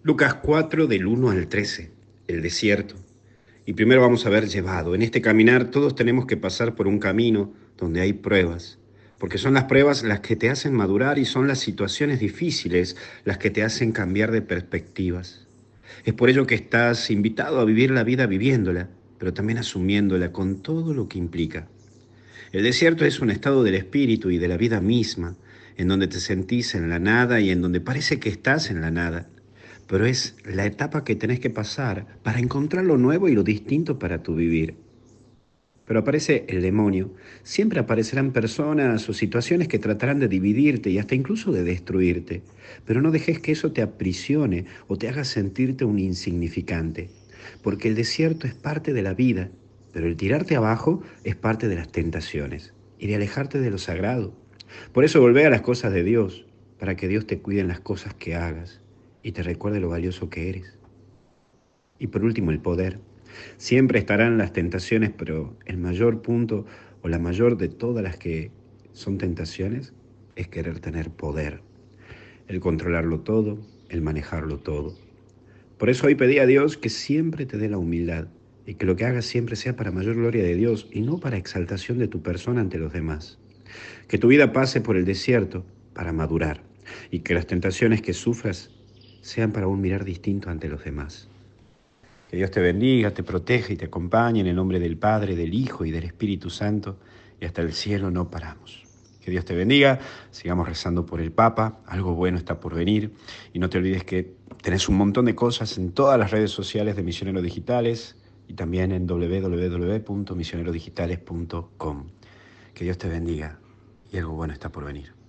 Lucas 4 del 1 al 13, el desierto. Y primero vamos a ver llevado. En este caminar todos tenemos que pasar por un camino donde hay pruebas, porque son las pruebas las que te hacen madurar y son las situaciones difíciles las que te hacen cambiar de perspectivas. Es por ello que estás invitado a vivir la vida viviéndola, pero también asumiéndola con todo lo que implica. El desierto es un estado del espíritu y de la vida misma, en donde te sentís en la nada y en donde parece que estás en la nada. Pero es la etapa que tenés que pasar para encontrar lo nuevo y lo distinto para tu vivir. Pero aparece el demonio. Siempre aparecerán personas o situaciones que tratarán de dividirte y hasta incluso de destruirte. Pero no dejes que eso te aprisione o te haga sentirte un insignificante. Porque el desierto es parte de la vida, pero el tirarte abajo es parte de las tentaciones y de alejarte de lo sagrado. Por eso volvé a las cosas de Dios, para que Dios te cuide en las cosas que hagas y te recuerde lo valioso que eres. Y por último, el poder. Siempre estarán las tentaciones, pero el mayor punto o la mayor de todas las que son tentaciones es querer tener poder, el controlarlo todo, el manejarlo todo. Por eso hoy pedí a Dios que siempre te dé la humildad y que lo que hagas siempre sea para mayor gloria de Dios y no para exaltación de tu persona ante los demás. Que tu vida pase por el desierto para madurar y que las tentaciones que sufras sean para un mirar distinto ante los demás. Que Dios te bendiga, te proteja y te acompañe en el nombre del Padre, del Hijo y del Espíritu Santo, y hasta el cielo no paramos. Que Dios te bendiga, sigamos rezando por el Papa, algo bueno está por venir, y no te olvides que tenés un montón de cosas en todas las redes sociales de Misioneros Digitales y también en www.misionerodigitales.com. Que Dios te bendiga y algo bueno está por venir.